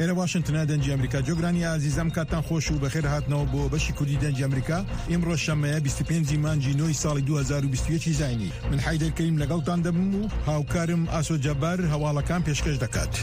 لە واشنگتن دەنجی ئەمریکا جۆگرانی عزیزم کاتان خۆش و بەخێر هاتنەوە بۆ بەشی کوردی دەنجی ئەمریکا. ئێمڕۆ شەمەیە 25 مانگی نۆی ساڵی 2021 زاینی. من حیدەر کەریم لەگەڵتان دەبم و هاوکارم ئاسۆ جەبار هەواڵەکان پێشکەش دەکات.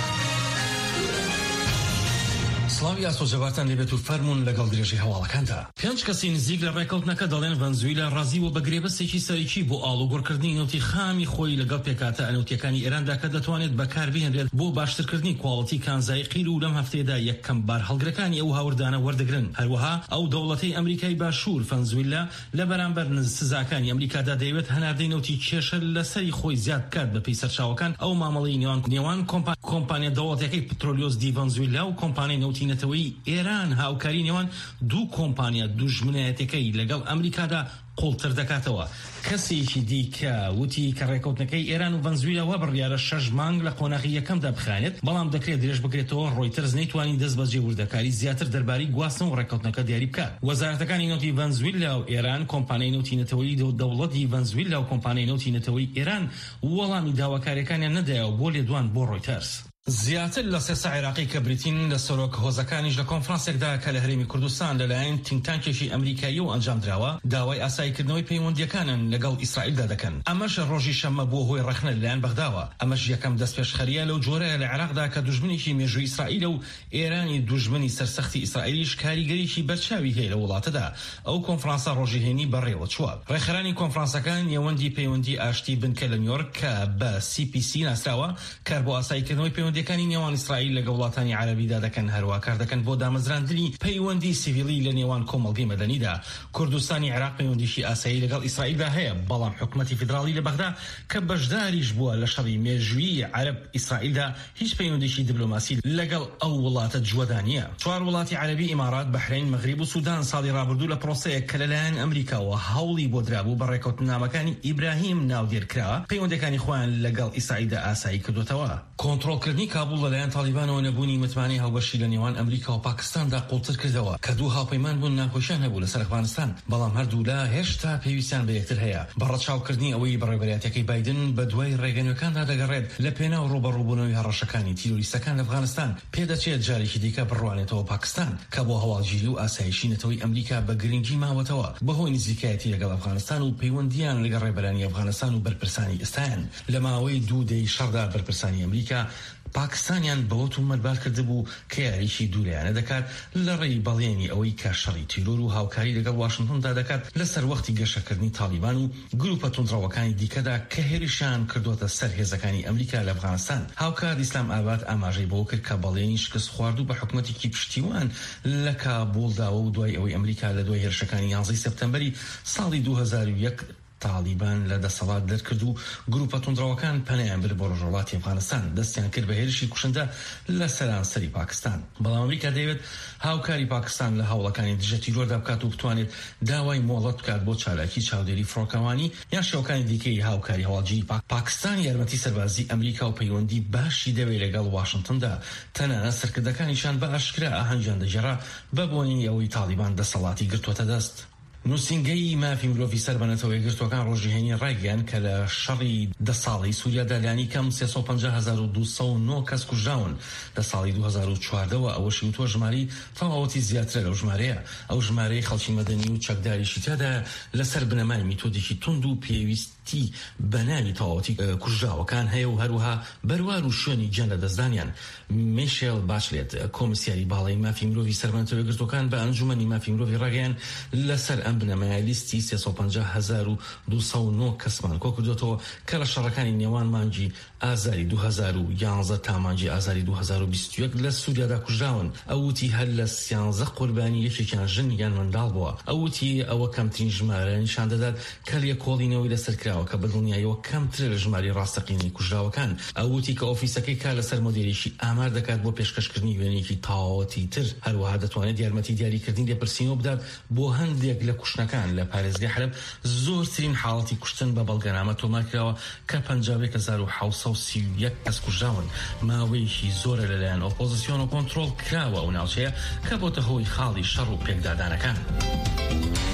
سڵاوی ئاسۆ جەبارتان لێبێت و فەرمونون لەگەڵ درێژی هەواڵەکاندا. 5 کەسی نزیک لە ڕێکەوتنەکە دەڵێن ڤەنزوێلا ڕازیوە بە گرێبەستێکی سەرەکی بۆ ئاڵوگۆڕکردنی نەوتی خامی خۆی لەگەڵ پێکاتە ئەنەوتیەکانی ئێراندا کە دەتوانێت بەکاربهێنرێت بۆ باشترکردنی کواڵیتی کانزایی قیر و لەم هەفتەیەدا یەکەم بار هەڵگرەکانی ئەو هاوردانە وەردەگرن. هەروەها ئەو دەوڵەتەی ئەمریکای باشوور ڤەنزوێلا لە بەرامبەر سزاکانی ئەمریکادا دەیەوێت هەناردەی نەوتی کێشە لەسەری خۆی زیاد بکات بە پێی سەرچاوەکان ئەو مامەڵەی نێوان کۆمپانیا دەوڵەتەکەی پترۆلیۆز دی ڤەنزوێلا و کۆمپانیای نەوتی نەتەوەیی ئێران هاوکاری نێوان دوو کۆمپانیا دوژمنایەتەکەی لەگەڵ ئەمریکادا قوڵتر دەکاتەوە. کەسێکی دیکە وتی کە ڕێکەوتنەکەی ئێران و ڤەنزوێلا وا بڕیارە 6 مانگ لە قۆناغی یەکەمدا بخانێت، بەڵام دەکرێت درێژ بگرێتەوە ڕۆیترز نەیتوانی دەست بەجێ وردەکاری زیاتر دەربارەی گواستن و ڕێکەوتنەکە دیاری بکات. وەزارەتەکانی نەوتی ڤەنزوێلا و ئێران، کۆمپانیای نەوتی نەتەوەیی دەوڵەتی ڤەنزوێلا و کۆمپانیای نەوتی نەتەوەیی ئێران وەڵامی داواکاریەکانیان نەدایەوە بۆ لێدوان بۆ ڕۆیترز. زیاتر لە 3 عێراقی کە بریتین لە سەرۆک هۆزەکانیش لە کۆنفرانسێکدا کە لە هەرێمی کوردستان لەلایەن تینگتانکێکی ئەمریکایی و ئەنجام درراوە داوای ئاساییکردنەوەی پەیوەندیەکانن لەگەڵ ئیسرائیلدا دەکەن. ئەمەش ڕۆژی شەممە بۆ هۆی ڕەخنە لەلایەن بەغداوە. ئەمەش یەکەم دەستپێشخەریە لەو جۆرەیە لە عێراقدا کە دوژمنێکی مێژووی ئیسرائیل و ئێرانی دوژمنی سەرسەختی ئیسرائیلیش کاریگەریی بەرچاوی هەیە لە وڵاتەدا. ئەو کۆنفرانسە ڕۆژی هێنی بەڕێوە چووە. ڕێکخەرانی کۆنفرانسەکان نێوەندی پەیوەندی ئاشتی بنکە لە نیویۆرک کە بە CPC ناسراوە کار بۆ ئاساییکردنەوەی پەیوەندیەکانی نێوان ئیسرائیل لەگەڵ وڵاتانی عەرەبیدا دەکەن، هەروە کار دەکەن بۆ دامەزراندنی پەیوەندی سیڤیلی لە نێوان کۆمەڵگەی مەدەنیدا. کوردستانی عێراق پەیوەندیشی ئاسایی لەگەڵ ئیسرائیلدا هەیە، بەڵام حکومەتی فیدراڵی لە بەغدا کە بەشداریش بووە لە شەڕی مێژووی عەرەب ئیسرائیلدا هیچ پەیوەندیشی دیپلۆماسی لەگەڵ ئەو وڵاتە جووەدا نییە. 4 وڵاتی عەرەبی ئیمارات، بەحرین، مەغریب و سوودان ساڵی ڕابردوو لە پرۆسەیەک کە لەلایەن ئەمریکاوە هەوڵی بۆ درابوو بە ڕێکەوتنامەکانی ئیبراهیم ناودێرکرا پەیوەندەکانی خۆیان لەگەڵ ئیسرائیلدا ئاسایی کردوتەوە. کۆنتڕۆڵکردنی کابوڵ لەلایەن تالیبانەوە نەبوونی متمانی هاوبەشی لە نێوان ئەمریکا و پاکستاندا قوڵتر کردەوە کە دوو هاوپەیمان بوون ناخۆشیان هەبوو لەسەر ئەفغانستان، بەڵام هەردوو لا هێشتا پێویستیان بە یەکتر هەیە. بەڕەچاوکردنی ئەوەی بەڕێوەبەرەتەکەی بایدن بە دوای ڕێگەنەکاندا دەگەڕێت لە پێناو ڕوبەڕووبوونەوەی هەڕەشەکانی تیرۆریستەکان لە ئەفغانستان پێدەچێت جارێکی دیکە بڕوانێتەوە پاکستان کە بۆ هەواڵگیری و ئاسایشی نەتەوەی ئەمریکا بە گرنگی ماوەتەوە بەهۆی نزیکایەتی لەگەڵ ئەفغانستان و پەیوەندیان لەگەڵ ڕێبەرانی ئەفغانستان و بەرپرسانی ئێستایان. لە ماوەی 2 دەی شەڕدا بەرپرسانی ئەمریکا پاکستانیان بەوت و مەربار کرده بوو کە یاریشی دوولایانە دەکات لە ڕێی بەڵێنی ئەوەی کە شەڕی تیرۆر و هاوکاری لەگەڵ واشنگتندا دەکات لەسەر وەختی گەشەکردنی تالیبان و گروپە توندڕەوەکانی دیکەدا کە هێرشیان کردوتە سەر هێزەکانی ئەمریکا لە ئەفغانستان. هاوکار ئیسلام ئاباد ئاماژەی بۆ کرد کە بەڵێنی شکست خواردوو بە حکومەتێکی پشتیوان لە کابوڵداوە و دوای ئەوەی ئەمریکا لە دوای هێرشەکانی 11 سەپتەمبەری ساڵی 2001 تالیبان لە دەسەڵات دەرکرد و گروپە توندڕەوەکان پەنایان برد بۆ ڕۆژهەڵاتی ئەفغانستان، دەستیان کرد بە هێرشی کوشندە لە سەرانسەری پاکستان. بەڵام ئەمریکا دەیەوێت هاوکاری پاکستان لە هەوڵەکانی دژە تیرۆردا بکات و بتوانێت داوای مۆڵەت بکات بۆ چالاکی چاودێری فڕۆکەوانی یان شێوەکانی دیکەی هاوکاری هەواڵگیری پاکستان. یارمەتی سەربازی ئەمریکا و پەیوەندی باشی دەوێت لەگەڵ واشنگتندا، تەنانەت سەرکردەکانیشان بە ئاشکرا ئاهەنگیان دەژێڕا بە بۆنی ئەوەی تالیبان دەسەڵاتی گرتووەتە دەست. نووسینگەی مافی مرۆڤی سەربەنەتەوەی گرتوەکان ڕۆژیهێنی ڕایگەیان کە لە شەڕی 10 ساڵی سووریا لانی کەم 350,209 کەس کوژراون. لە ساڵی 2014ەوە ئەوەشی وتوە ژماری تەواوەتی زیاترە لەو ژمارەیە. ئەو ژمارەی خەڵکی مەدەنی و چەکداریشی تیادا لەسەر بنەمای میتۆدێکی تند و پێویستی بە ناوی تەواوەتی کوژراوەکان هەیە و هەروها بەروار و شوێنی جەندە دەستدانیان. میشێل باشلێت، کۆمسیاری باڵای مافی مرۆڤی سەربەنەتەوەی گرتوەکان بە ئەنجومەنی مافی مرۆڤی ڕاگەیان لەسەر بنەمای لیستی 350,209 کەسمان کۆ کردوێتەوە کە لە شەڕەکانی نێوان مانگی ئازاری 2011 تا مانگی ئازاری 2021 لە سووریادا کوژراون. ئەوتی هەر لە 13 قوربانی یەکێکیان ژن یان منداڵ بووە. ئەوتی ئەوە کەمترین ژمارە نیشان دەدات کە لێکۆڵینەوەی لەسەر کراوە کە بەدڵنیاییەوە کەمترە لە ژماری ڕاستەقینەی کوژراوەکان. ئەوتی کە ئۆفیسەکەی کار لەسەر مۆدێریشی ئامار دەکات بۆ پێشکەشکردنی وێنەیەکی تاوەتی تر. هەروەها دەتوانێت یارمەتی دیاریکردنی لێپرسینەوە بدات بۆ هەندێک لە کوشتنەکان لە پارێزگای حەلب. زۆرترین حاڵەتی کوشتن بە بەڵگەنامە تۆمار کراوە کە 51,731 کەس کوژراون. ماوەیەکی زۆرە لەلایەن ئۆپۆزیسیۆن و کۆنتڕۆڵ کراوە ئەو ناوچەیە کە بۆتە هۆی خاڵی شەڕ و پێکدادانەکان.